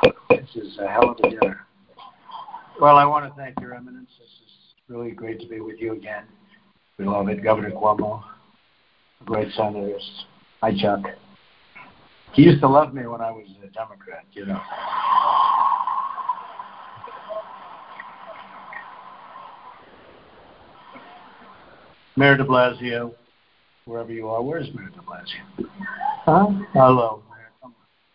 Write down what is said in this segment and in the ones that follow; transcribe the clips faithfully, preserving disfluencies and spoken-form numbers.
This is a hell of a dinner. Well, I want to thank Your Eminence. This is really great to be with you again. Beloved Governor Cuomo, great senators. Hi, Chuck. He used to love me when I was a Democrat, you know. Mayor de Blasio, wherever you are. Where's Mayor de Blasio? Huh? Hello, Mayor. Come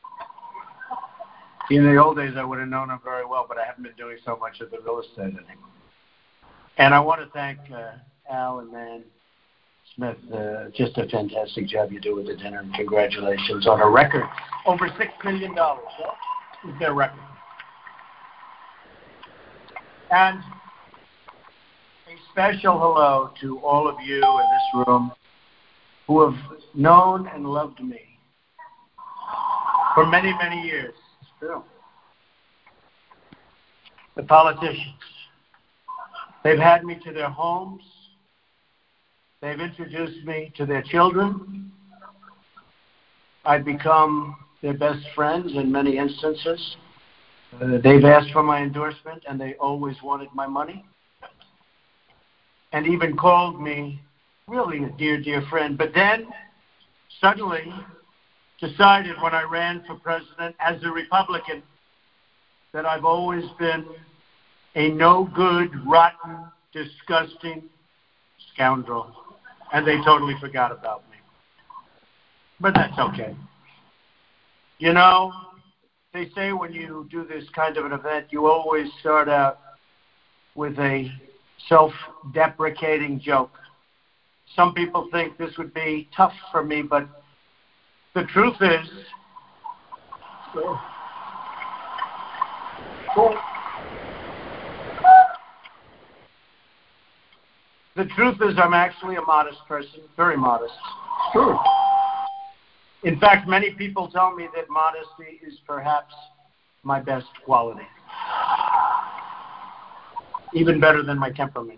on. In the old days, I would have known him very well, but I haven't been doing so much of the real estate anymore. And I want to thank uh, Al and Man Smith. Uh, just a fantastic job you do with the dinner. And congratulations on a record. Over six million dollars. So it's their record. And a special hello to all of you in this room who have known and loved me for many, many years. Still. The politicians. They've had me to their homes. They've introduced me to their children. I've become their best friends in many instances. Uh, they've asked for my endorsement, and they always wanted my money. And even called me really a dear, dear friend. But then, suddenly, decided when I ran for president as a Republican that I've always been a no-good, rotten, disgusting scoundrel. And they totally forgot about me. But that's okay. You know, they say when you do this kind of an event, you always start out with a self-deprecating joke. Some people think this would be tough for me, but the truth is, the truth is I'm actually a modest person, very modest. Sure. In fact, many people tell me that modesty is perhaps my best quality. Even better than my temperament.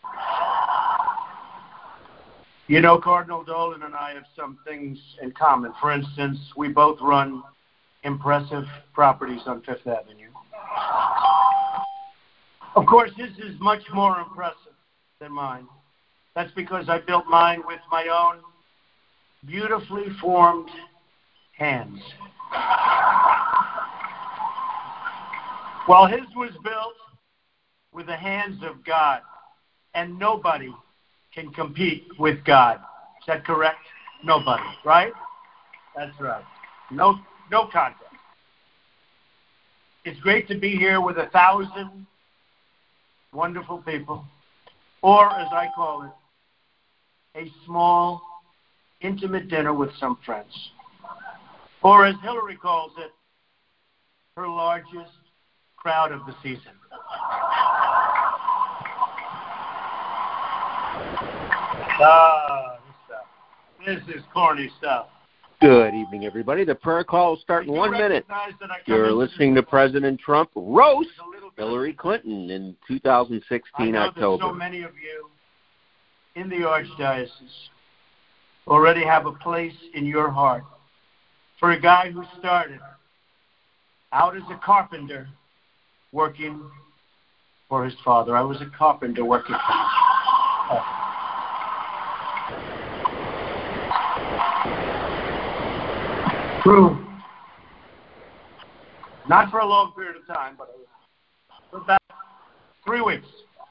You know, Cardinal Dolan and I have some things in common. For instance, we both run impressive properties on Fifth Avenue. Of course, his is much more impressive than mine. That's because I built mine with my own beautifully formed hands. While his was built with the hands of God, and nobody can compete with God. Is that correct? Nobody, right? That's right. No, no contest. It's great to be here with a thousand wonderful people, or as I call it, a small, intimate dinner with some friends. Or as Hillary calls it, her largest crowd of the season. Ah, this stuff. This is corny stuff. Good evening, everybody. The prayer call will start in one minute. You're listening to President Trump roast Hillary Clinton in two thousand sixteen I know October. That so many of you in the Archdiocese already have a place in your heart for a guy who started out as a carpenter working for his father. I was a carpenter working for his father. True. Not for a long period of time, but for about three weeks.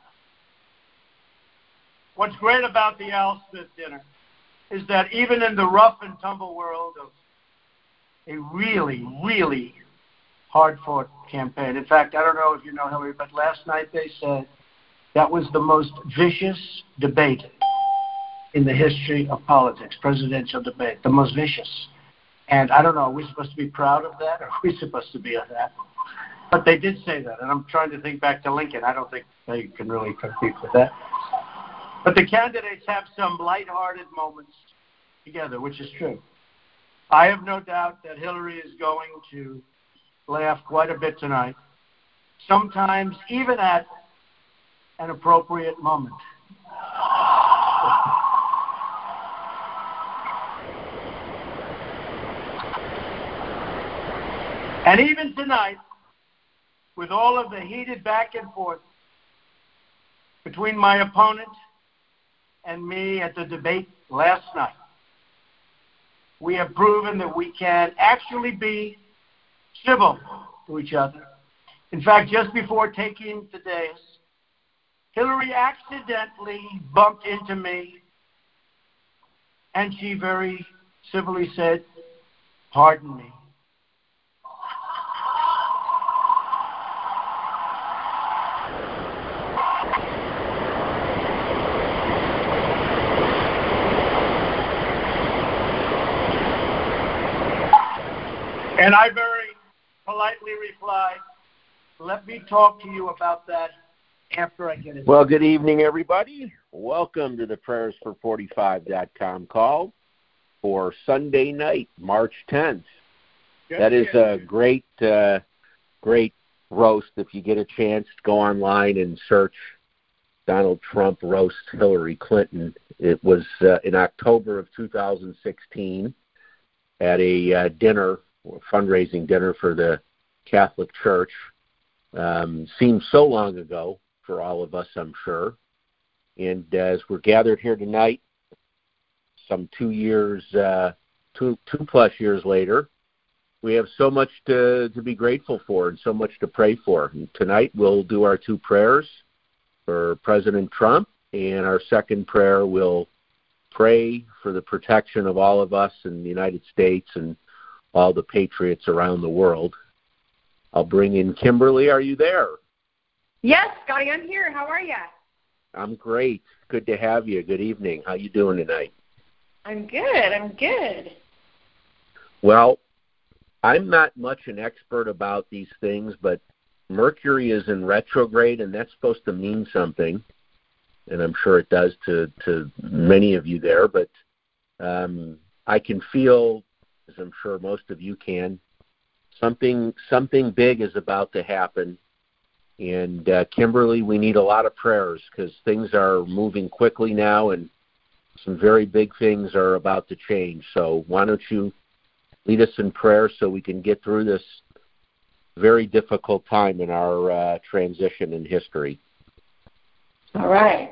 What's great about the Al Smith dinner is that even in the rough and tumble world of a really, really hard-fought campaign. In fact, I don't know if you know Hillary, but last night they said that was the most vicious debate in the history of politics, presidential debate, the most vicious. And I don't know, are we supposed to be proud of that, or are we supposed to be of that? But they did say that, and I'm trying to think back to Lincoln. I don't think they can really compete with that. But the candidates have some lighthearted moments together, which is true. I have no doubt that Hillary is going to laugh quite a bit tonight, sometimes even at an appropriate moment. And even tonight, with all of the heated back and forth between my opponent and me at the debate last night, we have proven that we can actually be civil to each other. In fact, just before taking the dais, Hillary accidentally bumped into me, and she very civilly said, "Pardon me." And I very politely replied, "Let me talk to you about that after I get it." Well, good evening, everybody. Welcome to the prayers for forty-five dot com call for Sunday night, March tenth. Yes, that is yes. a great, uh, great roast. If you get a chance, go online and search Donald Trump roast Hillary Clinton. It was uh, in October of two thousand sixteen at a uh, dinner, fundraising dinner for the Catholic Church. Um, seems so long ago for all of us, I'm sure. And as we're gathered here tonight, some two years, uh, two two plus years later, we have so much to, to be grateful for and so much to pray for. And tonight we'll do our two prayers for President Trump, and our second prayer will pray for the protection of all of us in the United States and all the patriots around the world. I'll bring in Kimberly. Are you there? Yes, Scotty, I'm here. How are you? I'm great. Good to have you. Good evening. How you doing tonight? I'm good. I'm good. Well, I'm not much an expert about these things, but Mercury is in retrograde, and that's supposed to mean something, and I'm sure it does to, to many of you there, but um, I can feel, as I'm sure most of you can, something something big is about to happen. And uh, Kimberly, we need a lot of prayers because things are moving quickly now and some very big things are about to change. So why don't you lead us in prayer so we can get through this very difficult time in our uh, transition in history. All right.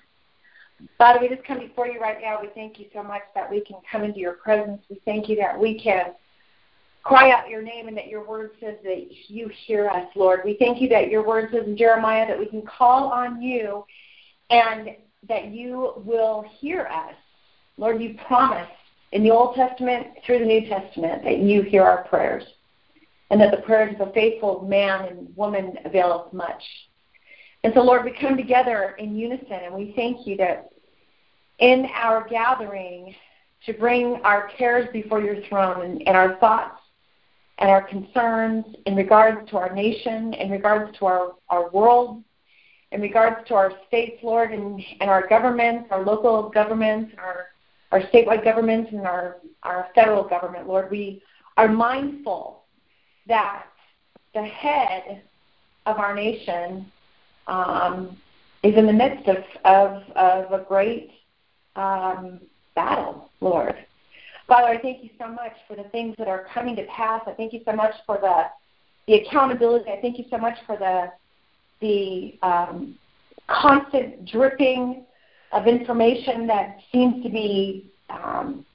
Father, we just come before you right now. We thank you so much that we can come into your presence. We thank you that we can cry out your name and that your word says that you hear us, Lord. We thank you that your word says in Jeremiah that we can call on you and that you will hear us. Lord, you promised in the Old Testament through the New Testament that you hear our prayers and that the prayers of a faithful man and woman availeth much. And so, Lord, we come together in unison, and we thank you that in our gathering to bring our cares before your throne and, and our thoughts and our concerns in regards to our nation, in regards to our, our world, in regards to our states, Lord, and, and our governments, our local governments, and our, our statewide governments, and our, our federal government, Lord, we are mindful that the head of our nation um, is in the midst of, of, of a great um, battle, Lord. Father, I thank you so much for the things that are coming to pass. I thank you so much for the the accountability. I thank you so much for the the um, constant dripping of information that seems to be um,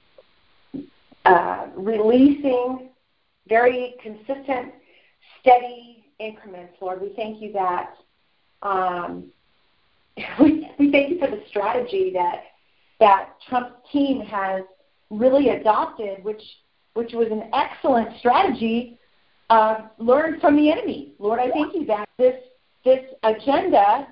uh, releasing very consistent, steady increments, Lord. We thank you that um, we, we thank you for the strategy that that Trump's team has really adopted, which which was an excellent strategy, uh, learned from the enemy. Lord, I thank you that this this agenda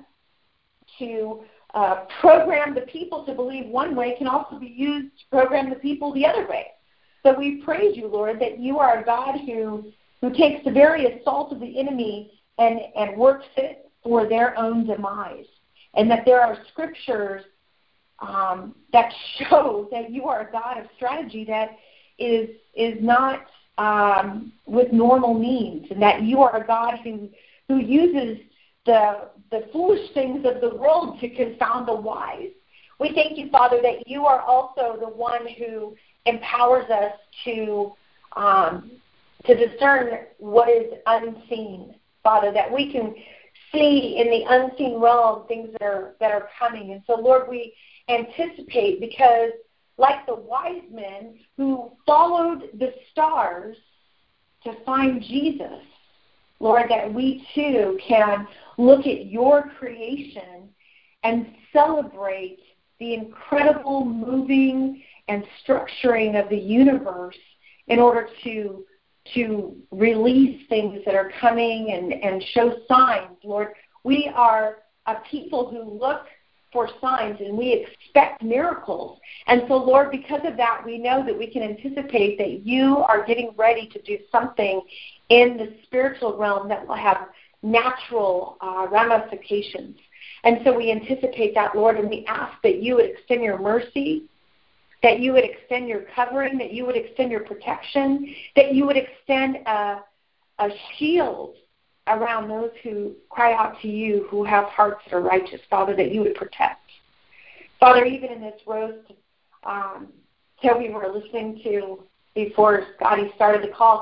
to uh, program the people to believe one way can also be used to program the people the other way. So we praise you, Lord, that you are a God who who takes the very assault of the enemy and, and works it for their own demise, and that there are scriptures Um, that show that you are a God of strategy that is is not um, with normal means, and that you are a God who who uses the the foolish things of the world to confound the wise. We thank you, Father, that you are also the one who empowers us to um, to discern what is unseen, Father, that we can see in the unseen realm things that are that are coming. And so, Lord, we anticipate, because like the wise men who followed the stars to find Jesus, Lord, that we too can look at your creation and celebrate the incredible moving and structuring of the universe in order to to release things that are coming and, and show signs. Lord, we are a people who look for signs and we expect miracles. And so, Lord, because of that, we know that we can anticipate that you are getting ready to do something in the spiritual realm that will have natural uh, ramifications. And so we anticipate that, Lord, and we ask that you would extend your mercy, that you would extend your covering, that you would extend your protection, that you would extend a, a shield around those who cry out to you, who have hearts that are righteous, Father, that you would protect. Father, even in this roast um, that we were listening to before Scotty started the call,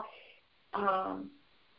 um,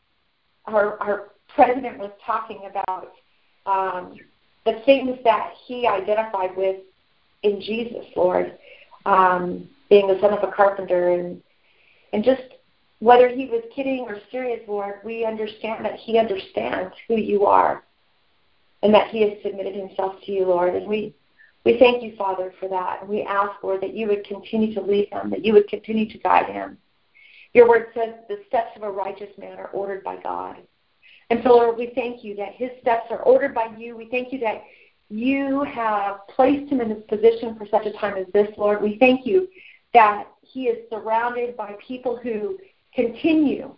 our, our president was talking about um, the things that he identified with in Jesus, Lord. Um, being the son of a carpenter, and and just whether he was kidding or serious, Lord, we understand that he understands who you are and that he has submitted himself to you, Lord. And we, we thank you, Father, for that. And we ask, Lord, that you would continue to lead him, that you would continue to guide him. Your word says the steps of a righteous man are ordered by God. And so, Lord, we thank you that his steps are ordered by you. We thank you that you have placed him in this position for such a time as this, Lord. We thank you that he is surrounded by people who continue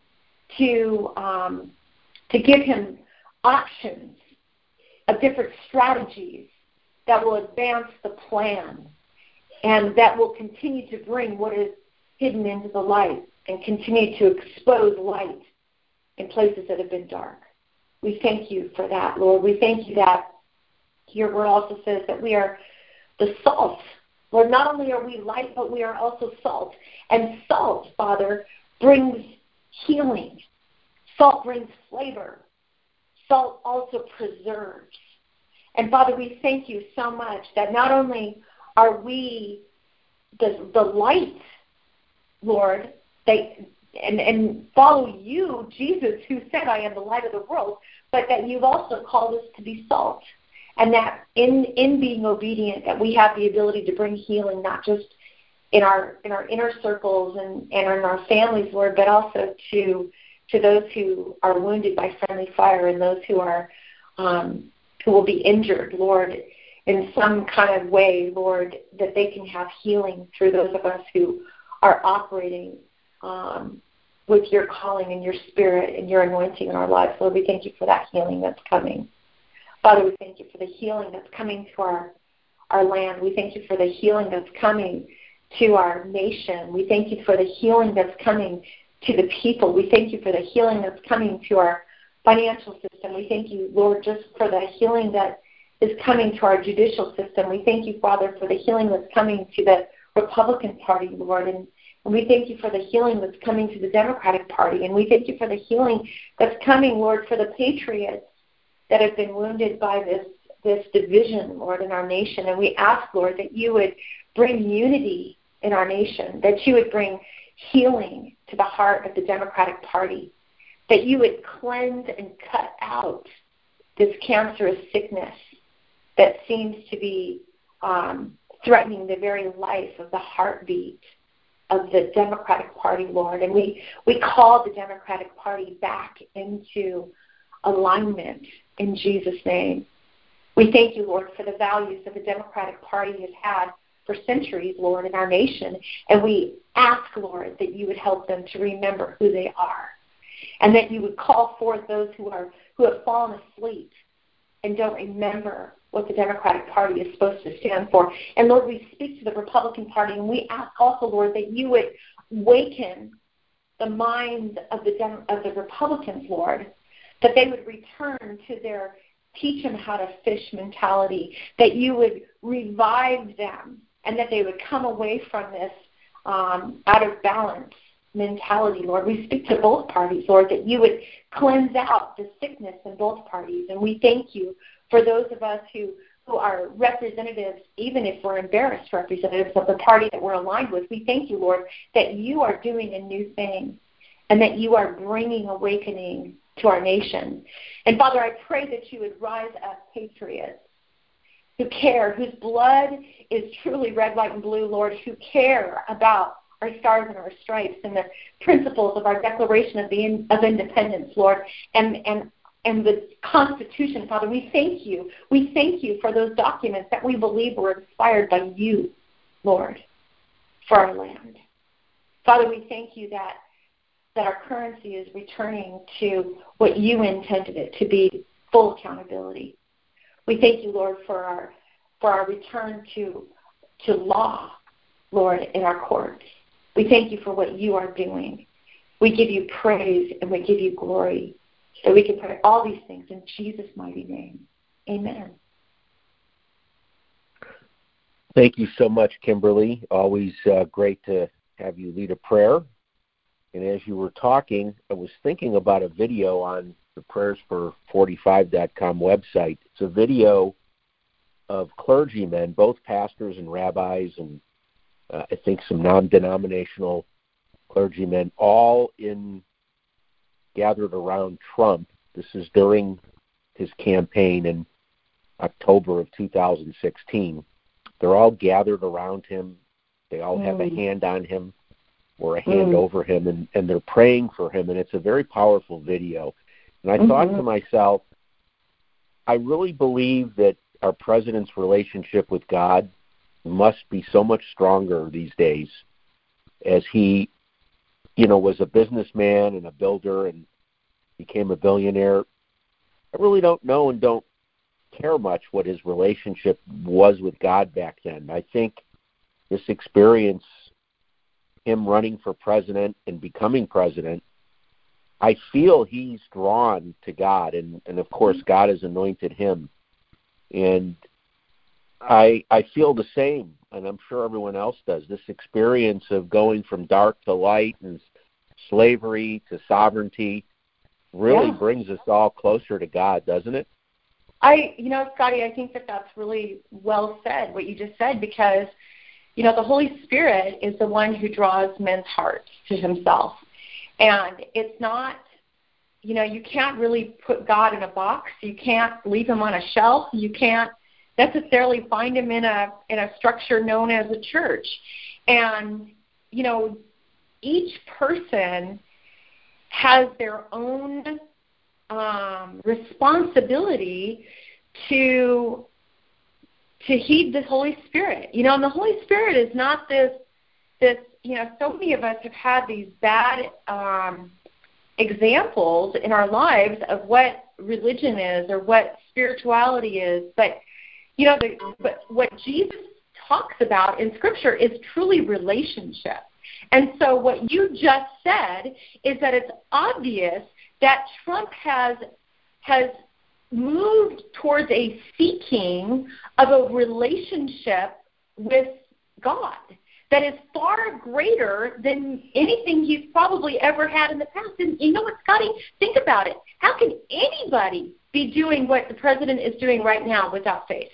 to um, to give him options of different strategies that will advance the plan and that will continue to bring what is hidden into the light and continue to expose light in places that have been dark. We thank you for that, Lord. We thank you that your word also says that we are the salt. Lord, not only are we light, but we are also salt. And salt, Father, brings healing. Salt brings flavor. Salt also preserves. And, Father, we thank you so much that not only are we the, the light, Lord, they, and, and follow you, Jesus, who said, I am the light of the world, but that you've also called us to be salt. And that in, in being obedient, that we have the ability to bring healing, not just in our in our inner circles and, and in our families, Lord, but also to to those who are wounded by friendly fire and those who are um, who will be injured, Lord, in some kind of way, Lord, that they can have healing through those of us who are operating um, with your calling and your spirit and your anointing in our lives. Lord, we thank you for that healing that's coming. Father, we thank you for the healing that's coming to our, our land. We thank you for the healing that's coming to our nation. We thank you for the healing that's coming to the people. We thank you for the healing that's coming to our financial system. We thank you, Lord, just for the healing that is coming to our judicial system. We thank you, Father, for the healing that's coming to the Republican Party, Lord. And, and we thank you for the healing that's coming to the Democratic Party. And we thank you for the healing that's coming, Lord, for the patriots that have been wounded by this, this division, Lord, in our nation. And we ask, Lord, that you would bring unity in our nation, that you would bring healing to the heart of the Democratic Party, that you would cleanse and cut out this cancerous sickness that seems to be um, threatening the very life of the heartbeat of the Democratic Party, Lord. And we, we call the Democratic Party back into alignment in Jesus' name. We thank you, Lord, for the values that the Democratic Party has had for centuries, Lord, in our nation. And we ask, Lord, that you would help them to remember who they are and that you would call forth those who are who have fallen asleep and don't remember what the Democratic Party is supposed to stand for. And, Lord, we speak to the Republican Party, and we ask also, Lord, that you would waken the minds of the Dem- of the Republicans, Lord, that they would return to their teach them how to fish mentality, that you would revive them, and that they would come away from this um, out of balance mentality, Lord. We speak to both parties, Lord, that you would cleanse out the sickness in both parties. And we thank you for those of us who, who are representatives, even if we're embarrassed representatives of the party that we're aligned with. We thank you, Lord, that you are doing a new thing and that you are bringing awakening to our nation. And, Father, I pray that you would rise up patriots who care, whose blood is truly red, white, and blue, Lord, who care about our stars and our stripes and the principles of our Declaration of, the in, of Independence, Lord, and, and, and the Constitution, Father. We thank you. We thank you for those documents that we believe were inspired by you, Lord, for our land. Father, we thank you that, that our currency is returning to what you intended it to be, full accountability. We thank you, Lord, for our for our return to to law, Lord, in our courts. We thank you for what you are doing. We give you praise and we give you glory. So we can pray all these things in Jesus' mighty name. Amen. Thank you so much, Kimberly. Always uh, great to have you lead a prayer. And as you were talking, I was thinking about a video on the prayers for forty-five dot com website. It's a video of clergymen, both pastors and rabbis, and uh, I think some non-denominational clergymen, all in gathered around Trump. This is during his campaign in October of two thousand sixteen. They're all gathered around him. They all mm. have a hand on him or a hand mm. over him, and, and they're praying for him, and it's a very powerful video. And I mm-hmm. thought to myself, I really believe that our president's relationship with God must be so much stronger these days, as he, you know, was a businessman and a builder and became a billionaire. I really don't know and don't care much what his relationship was with God back then. I think this experience, him running for president and becoming president, I feel he's drawn to God, and, and of course God has anointed him. And I I feel the same, and I'm sure everyone else does. This experience of going from dark to light and slavery to sovereignty really yeah. brings us all closer to God, doesn't it? I, you know, Scotty, I think that that's really well said, what you just said, because, you know, the Holy Spirit is the one who draws men's hearts to himself. And it's not, you know, you can't really put God in a box. You can't leave him on a shelf. You can't necessarily find him in a in a structure known as a church. And, you know, each person has their own um, responsibility to to heed the Holy Spirit. You know, and the Holy Spirit is not this this. You know, so many of us have had these bad um, examples in our lives of what religion is or what spirituality is. But, you know, the, but what Jesus talks about in Scripture is truly relationship. And so what you just said is that it's obvious that Trump has has moved towards a seeking of a relationship with God that is far greater than anything he's probably ever had in the past. And you know what, Scotty? Think about it. How can anybody be doing what the president is doing right now without faith?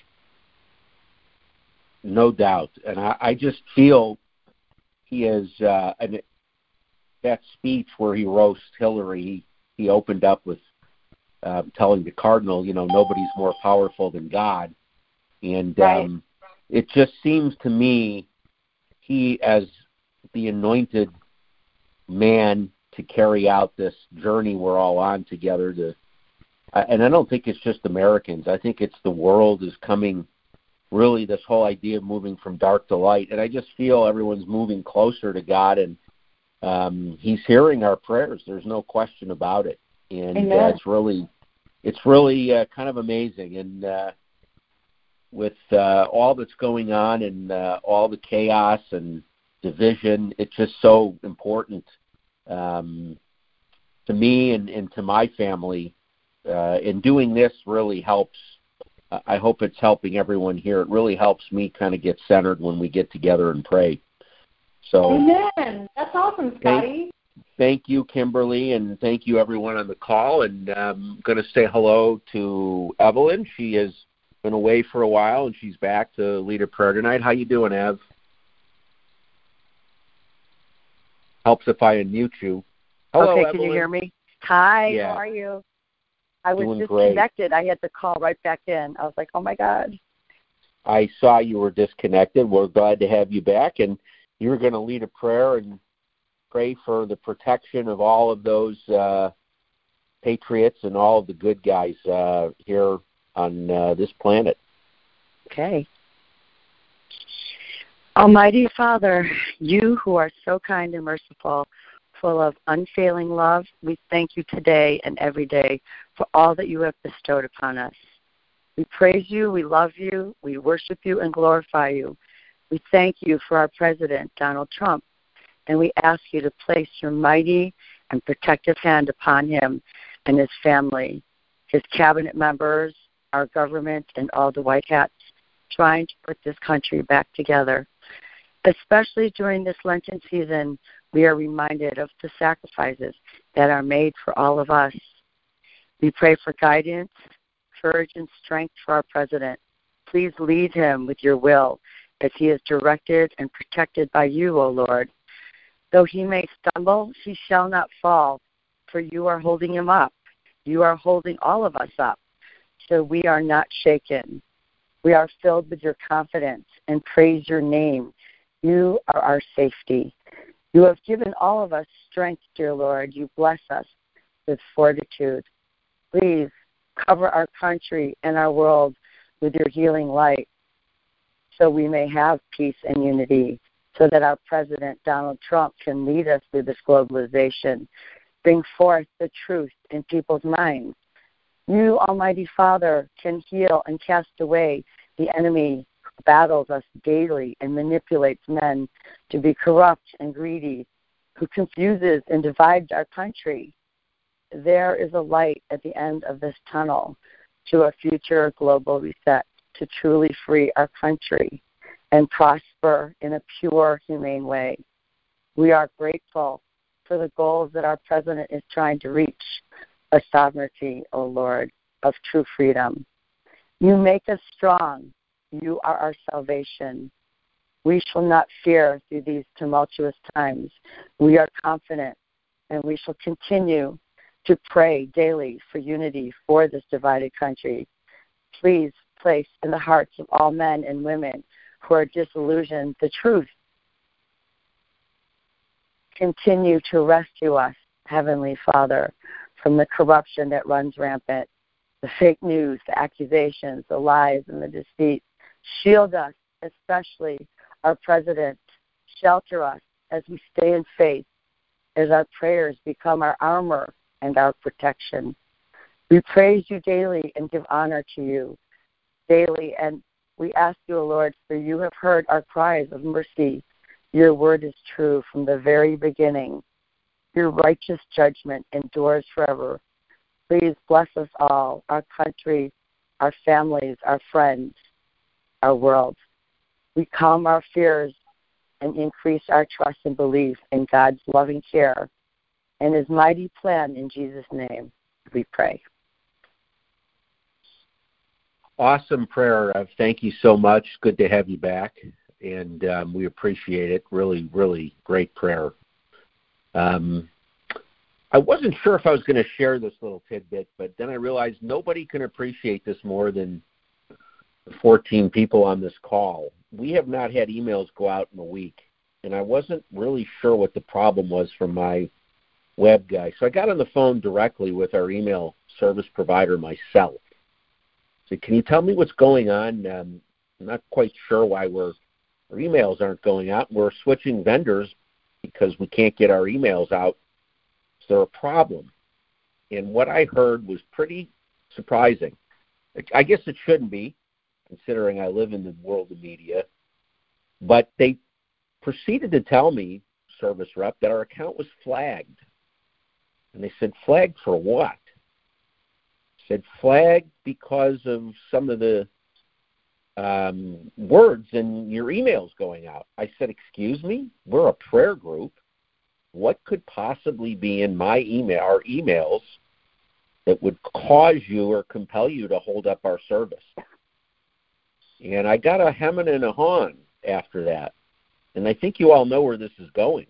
No doubt. And I, I just feel he has, uh, and that speech where he roasts Hillary, he, he opened up with uh, telling the cardinal, you know, nobody's more powerful than God. And right. um, it just seems to me he, as the anointed man to carry out this journey we're all on together, to, and I don't think it's just Americans. I think it's the world is coming, really, this whole idea of moving from dark to light. And I just feel everyone's moving closer to God, and um, he's hearing our prayers. There's no question about it. And uh, it's really, it's really uh, kind of amazing. And uh, with uh, all that's going on and uh, all the chaos and division, it's just so important um, to me and, and to my family. Uh, and doing this really helps. I hope it's helping everyone here. It really helps me kind of get centered when we get together and pray. So, amen. That's awesome, Scotty. thank you, Kimberly, and thank you, everyone on the call. And I'm going to say hello to Evelyn. She has been away for a while, and she's back to lead a prayer tonight. How you doing, Ev? Helps if I unmute you. Hello, okay, Evelyn. Can you hear me? Hi, yeah. How are you? I was Doing disconnected. Great. I had to call right back in. I was like, oh, my God. I saw you were disconnected. We're glad to have you back, and you were going to lead a prayer and pray for the protection of all of those uh, patriots and all of the good guys uh, here on uh, this planet. Okay. Almighty Father, you who are so kind and merciful, full of unfailing love, we thank you today and every day for all that you have bestowed upon us. We praise you, we love you, we worship you and glorify you. We thank you for our President, Donald Trump, and we ask you to place your mighty and protective hand upon him and his family, his cabinet members, our government, and all the white hats trying to put this country back together. Especially during this Lenten season, we are reminded of the sacrifices that are made for all of us. We pray for guidance, courage, and strength for our President. Please lead him with your will as he is directed and protected by you, O Lord. Though he may stumble, he shall not fall, for you are holding him up. You are holding all of us up, so we are not shaken. We are filled with your confidence and praise your name. You are our safety. You have given all of us strength, dear Lord. You bless us with fortitude. Please cover our country and our world with your healing light so we may have peace and unity, so that our President, Donald Trump, can lead us through this globalization, bring forth the truth in people's minds. You, Almighty Father, can heal and cast away the enemy who battles us daily and manipulates men to be corrupt and greedy, who confuses and divides our country. There is a light at the end of this tunnel to a future global reset, to truly free our country and prosper in a pure, humane way. We are grateful for the goals that our President is trying to reach, a sovereignty, O Lord, of true freedom. You make us strong. You are our salvation. We shall not fear through these tumultuous times. We are confident, and we shall continue to pray daily for unity for this divided country. Please place in the hearts of all men and women who are disillusioned the truth. Continue to rescue us, Heavenly Father, from the corruption that runs rampant, the fake news, the accusations, the lies, and the deceit. Shield us, especially our President. Shelter us as we stay in faith, as our prayers become our armor and our protection. We praise you daily and give honor to you daily, and we ask you, O Lord, for you have heard our cries of mercy. Your word is true from the very beginning. Your righteous judgment endures forever. Please bless us all, our country, our families, our friends, our world. We calm our fears and increase our trust and belief in God's loving care and his mighty plan. In Jesus' name, we pray. Awesome prayer. Uh, thank you so much. Good to have you back, and um, we appreciate it. Really, really great prayer. Um, I wasn't sure if I was going to share this little tidbit, but then I realized nobody can appreciate this more than the fourteen people on this call. We have not had emails go out in a week, and I wasn't really sure what the problem was from my web guy. So I got on the phone directly with our email service provider myself. I said, can you tell me what's going on? Um, I'm not quite sure why we're, our emails aren't going out. We're switching vendors because we can't get our emails out. Is there a problem? And what I heard was pretty surprising. I guess it shouldn't be, considering I live in the world of media. But they proceeded to tell me, service rep, that our account was flagged. And they said, flagged for what? I said, flagged because of some of the um, words in your emails going out. I said, excuse me? We're a prayer group. what could possibly be in my email or emails that would cause you or compel you to hold up our service? And I got a hemming and a hawing after that. And I think you all know where this is going.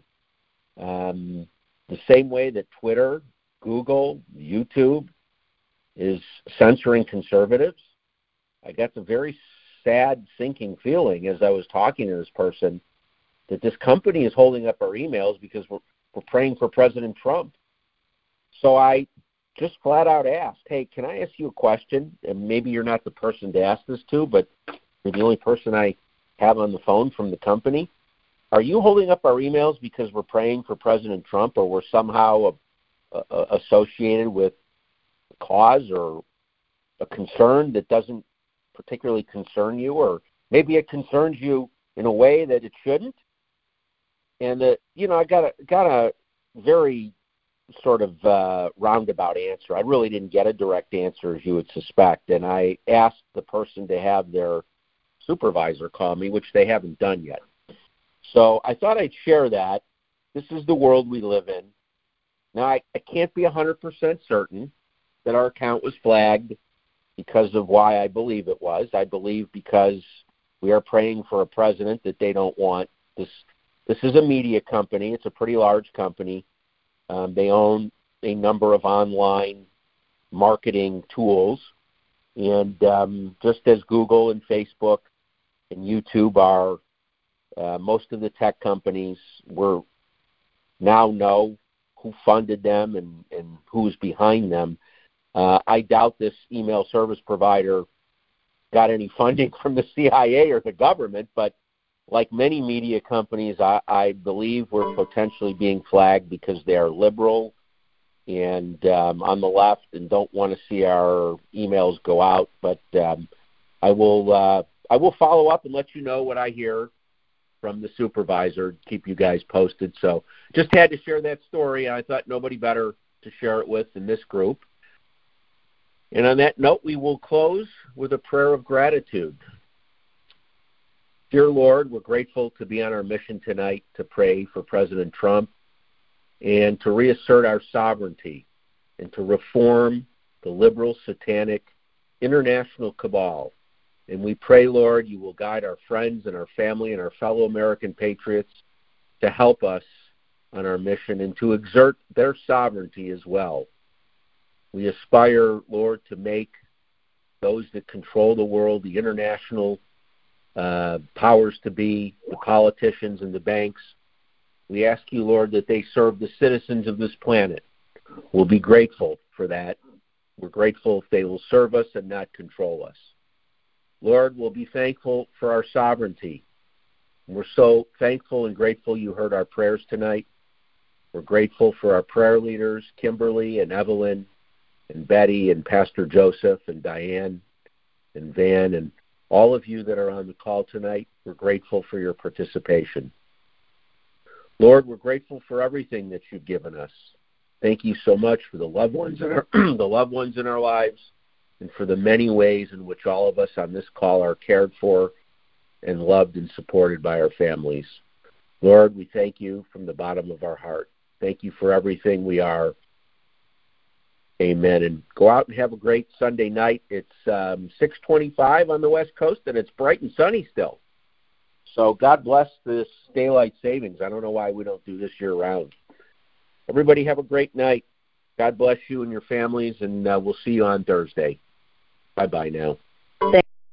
Um, the same way that Twitter, Google, YouTube is censoring conservatives, I got the very sad, sinking feeling as I was talking to this person that this company is holding up our emails because we're, we're praying for President Trump. So I just flat out asked, hey, can I ask you a question? And maybe you're not the person to ask this to, but you're the only person I have on the phone from the company. Are you holding up our emails because we're praying for President Trump, or we're somehow a, a, associated with a cause or a concern that doesn't particularly concern you, or maybe it concerns you in a way that it shouldn't? And, uh, you know, I got a, got a very sort of uh, roundabout answer. I really didn't get a direct answer, as you would suspect, and I asked the person to have their supervisor call me, which they haven't done yet. So I thought I'd share that. This is the world we live in. Now, I, I can't be one hundred percent certain that our account was flagged because of why I believe it was. I believe because we are praying for a president that they don't want. This this is a media company. It's a pretty large company. Um, they own a number of online marketing tools. And um, just as Google and Facebook and YouTube are, uh, most of the tech companies were now know who funded them and, and who's behind them. Uh, I doubt this email service provider got any funding from the C I A or the government, but like many media companies, I, I believe we're potentially being flagged because they are liberal and um, on the left and don't want to see our emails go out. But um, I will uh, I will follow up and let you know what I hear from the supervisor, keep you guys posted. So just had to share that story. I thought nobody better to share it with than this group. And on that note, we will close with a prayer of gratitude. Dear Lord, we're grateful to be on our mission tonight to pray for President Trump and to reassert our sovereignty and to reform the liberal, satanic, international cabal. And we pray, Lord, you will guide our friends and our family and our fellow American patriots to help us on our mission and to exert their sovereignty as well. We aspire, Lord, to make those that control the world, the international uh, powers to be, the politicians and the banks, we ask you, Lord, that they serve the citizens of this planet. We'll be grateful for that. We're grateful if they will serve us and not control us. Lord, we'll be thankful for our sovereignty. We're so thankful and grateful you heard our prayers tonight. We're grateful for our prayer leaders, Kimberly and Evelyn and Betty and Pastor Joseph and Diane and Van and all of you that are on the call tonight. We're grateful for your participation. Lord, we're grateful for everything that you've given us. Thank you so much for the loved ones in our, the loved ones in our lives and for the many ways in which all of us on this call are cared for and loved and supported by our families. Lord, we thank you from the bottom of our heart. Thank you for everything we are. Amen. And go out and have a great Sunday night. It's um, six twenty-five on the West Coast, and it's bright and sunny still. So God bless this daylight savings. I don't know why we don't do this year-round. Everybody have a great night. God bless you and your families, and uh, we'll see you on Thursday. Bye-bye now.